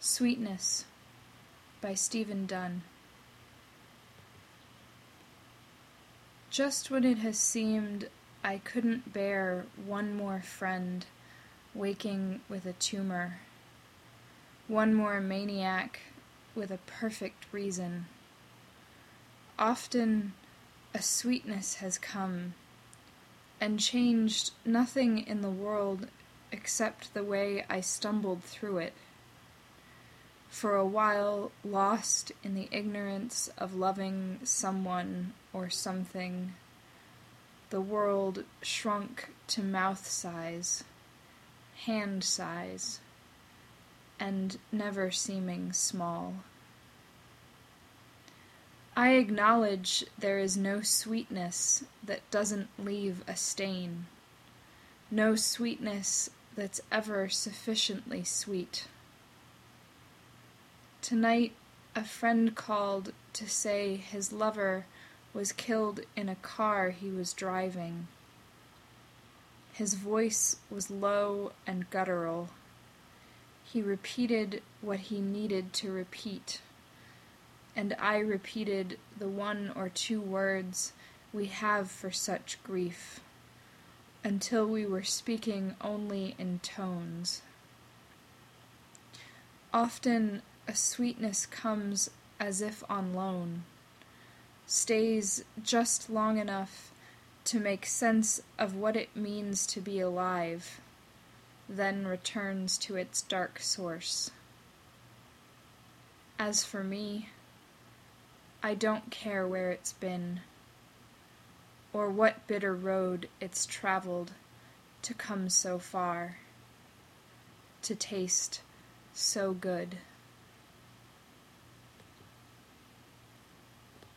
Sweetness by Stephen Dunn. Just when it has seemed I couldn't bear one more friend waking with a tumor, one more maniac with a perfect reason, often a sweetness has come and changed nothing in the world except the way I stumbled through it. For a while lost in the ignorance of loving someone or something, the world shrunk to mouth size, hand size, and never seeming small. I acknowledge there is no sweetness that doesn't leave a stain, no sweetness that's ever sufficiently sweet. Tonight, a friend called to say his lover was killed in a car he was driving. His voice was low and guttural. He repeated what he needed to repeat, and I repeated the one or two words we have for such grief, until we were speaking only in tones. Often a sweetness comes as if on loan, stays just long enough to make sense of what it means to be alive, then returns to its dark source. As for me, I don't care where it's been, or what bitter road it's traveled to come so far, to taste so good.